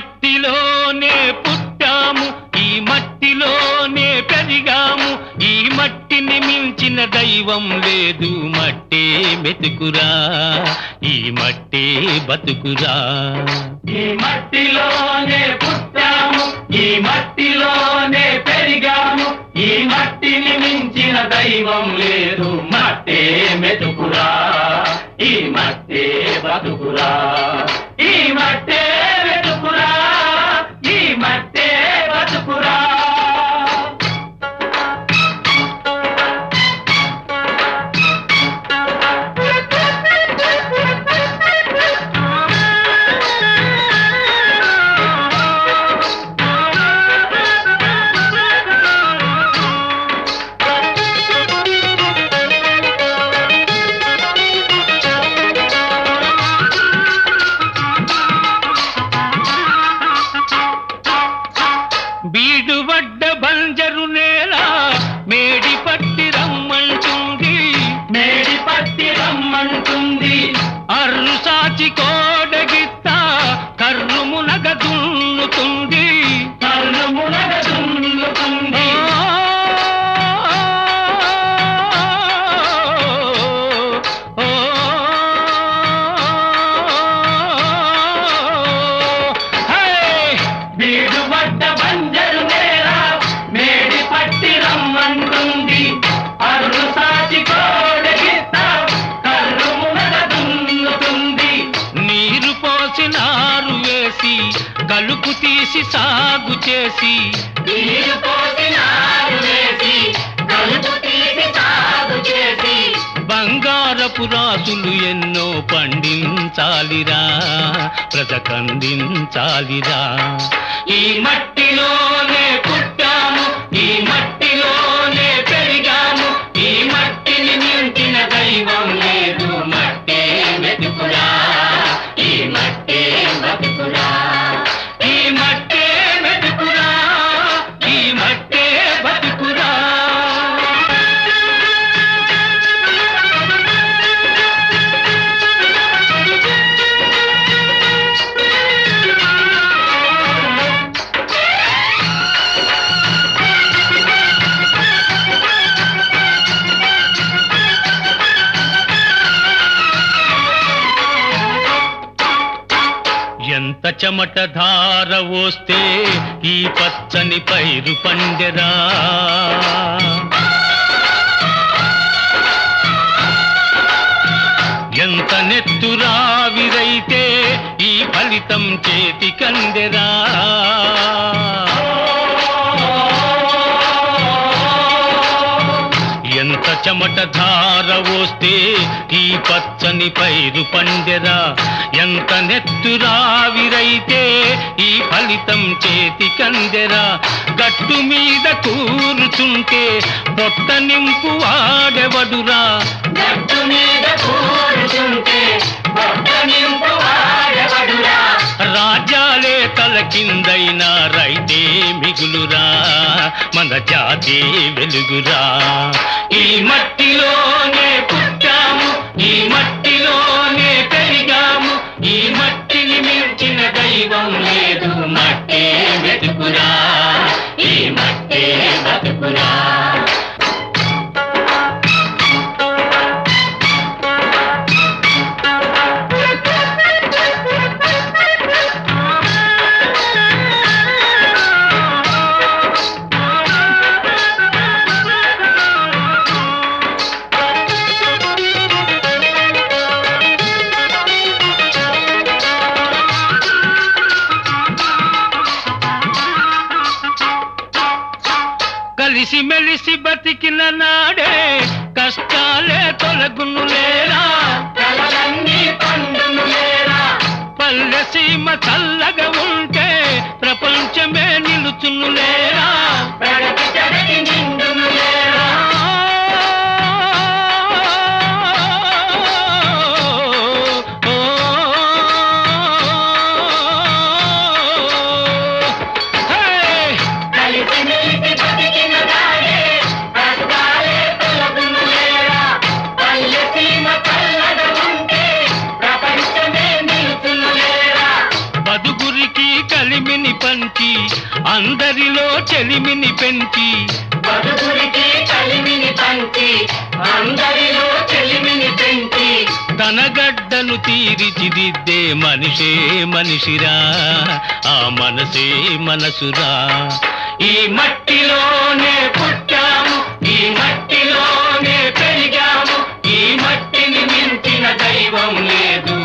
మట్టిలోనే పుట్టాము, ఈ మట్టిలోనే పెరిగాము, ఈ మట్టిని మించిన దైవం లేదు. మట్టే మెతుకురా, ఈ మట్టే బతుకురా. ఈ మట్టిలోనే పుట్టాము, ఈ మట్టిలోనే పెరిగాము, ఈ మట్టిని మించిన దైవం లేదు. మట్టే మెతుకురా, ఈ మట్టే బతుకురా. ఈ మట్టే మెతుకురా, ఈ మట్టే బతుకురా. బీడువడ్డ బంజరు నేల మేడి పట్టి రమ్మంటుంది, మేడి పట్టి రమ్మంటుంది. అర్రు సాచి కోడగిత్త కర్రు మునగ దున్నుతుంది, కర్రు మునగ దున్నుతుంది. బీడువడ్డ బంజరు నేల మేడి పట్టి రమ్మంటుంది. అర్రు సాచి కోడగిత్త కర్రు మునగ దున్నుతుంది. నీరు పోసి నారు వేసి కలుపు తీసి సాగు చేసి, నీరు పోసి నారు వేసి కలుపు తీసి సాగు చేసి, బంగారపు రాసులు ఎన్నో పండించాలిరా, బ్రతకందించాలిరా. ఈ మట్టిలోనే పుట్టాము, ఈ మట్టిలోనే పెరిగాము, ఈ మట్టిని మించిన దైవం లేదు. మట్టే మెతుకురా, ఈ మట్టే బతుకురా. ఈ మట్టే మెతుకురా, ఈ మట్టే బతుకురా. ఎంత చెమట ధార వస్తే ఈ పచ్చని పైరు పండెరా, ఎంత నెత్తురావిరైతే ఈ ఫలితం చేతికందెరా. ఎంత చెమట ధార వస్తే ఈ పచ్చని పైరు పండెరా, ఎంత నెత్తురావిరైతే ఈ ఫలితం చేతికందెరా. గట్టు మీద కూర్చుంటే పొట్ట నింపు వాడెవడురా, గట్టు మీద కూర్చుంటే పొట్ట నింపు వాడెవడురా. రాజ్యాలే తల కిందైనా రైతే మిగులురా, మన జాతి వెలుగురా. ఈ మట్టిలోనే పుట్టాము, ఈ మట్టిలోనే పెరిగాము, ఈ మట్టిని మించిన దైవం లేదు. మట్టే మెతుకురా, ఈ మట్టే బతుకురా. కలిసి మెలిసి బతికిన నాడే కష్టాలే తొలగును లేరా, కలలన్నీ పండును లేరా. పల్లె సీమ చల్లగా ఉంటే ప్రపంచమే నిలుచును లేరా. పెడకి చెడకి నిండును లేరా. కలిసి మెలిసి బతికిన నాడే కష్టాలే తొలగును లేరా. పల్లె సీమ చల్లగా ఉంటే ప్రపంచమే నిలుచును లేరా. బతుకురికి కలిమిని పంచి అందరిలో చెలిమిని పెంచి బతుకురికి కలిమిని పంచి అందరిలో చెలిమిని పెంచి తన గడ్డను తీర్చిదిద్దే మనిషే మనిషిరా, ఆ మనసే మనసురా. ఈ మట్టిలోనే పుట్టాము, ఈ మట్టిలోనే పెరిగాము, ఈ మట్టిని మించిన దైవం లేదు.